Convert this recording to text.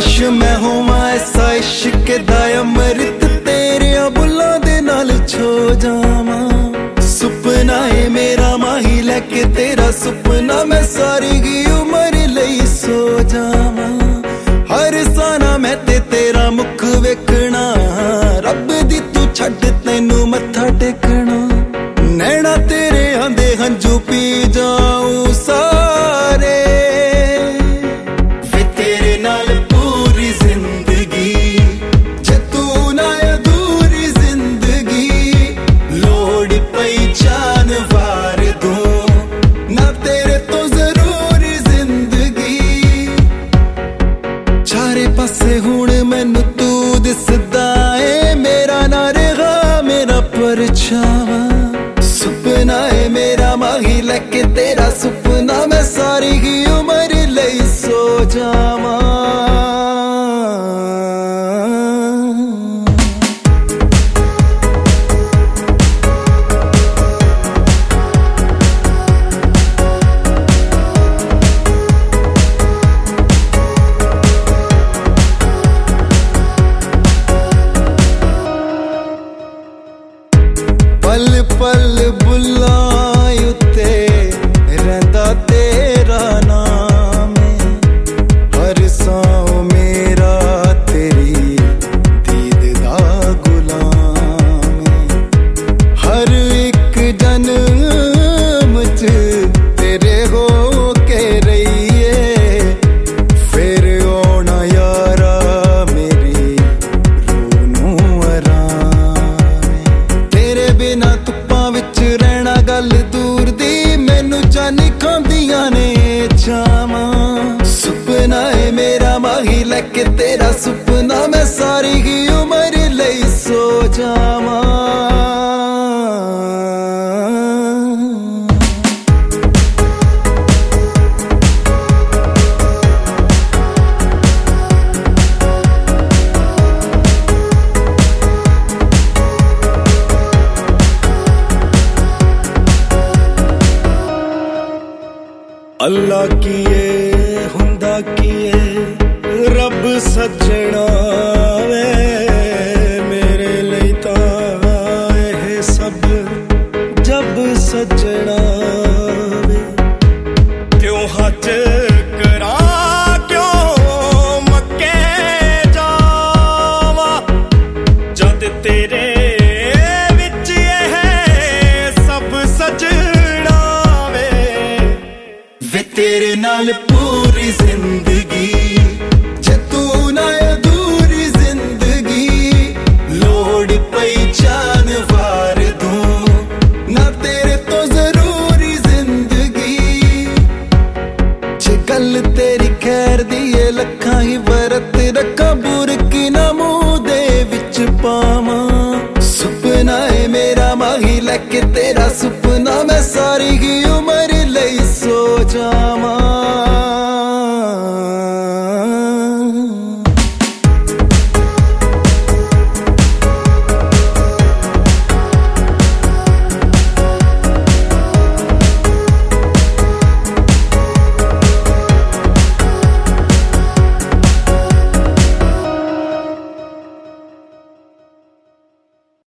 काश मैं होवां ऐसा इश्क दा अमृत तेरे बुल्लां दे नाल छो जावां। सुपना है मेरा माही लैके तेरा सुपना मैं सारी गी उम्र लई सो जावां। हर साना मैं ते तेरा मुख वेखना, रब दी तू छड्ड तैनू मत्था टेकना। नैना तेरे आंदे हंजू पी जाऊं सारे, वे तेरे नाल पूरी जिंदगी, जे तू ना अधूरी जिंदगी। लोड़ पई जान वार दूं ना तेरे तो जरूरी जिंदगी। चारे पासे हुण मैनू तू दिसदा ए, मेरा ना रहा मेरा परछावा। सुपना है मेरा माही लैके तेरा सुपना मैं सारी ही उम्र लई सो जावां। पल पल बुल्लां उत्ते रैंदा तेरा नाम है। हर सांव मेरा तेरी दीद दा गुलाम है। हर एक जन्म च तेरे हो के रहिए, फिर औना यारा मेरी रूह नूं आराम है। तेरे बिना धुप्पां विच रहना गल दूर दी, मैनू जानी खांदियां ने छावां। सुपना है मेरा माही लैके तेरा सुपना मैं सारी ही उम्र लई सो जावां। अल्लाह कीए हुंदा कीए रब सजना वे, मेरे लई तां एह सब जब सजना वे। क्यों हज करा क्यों मक्के जावा, जद तेरे विच एह सब सजना वे। वे तेरे नाल पूरी जिंदगी,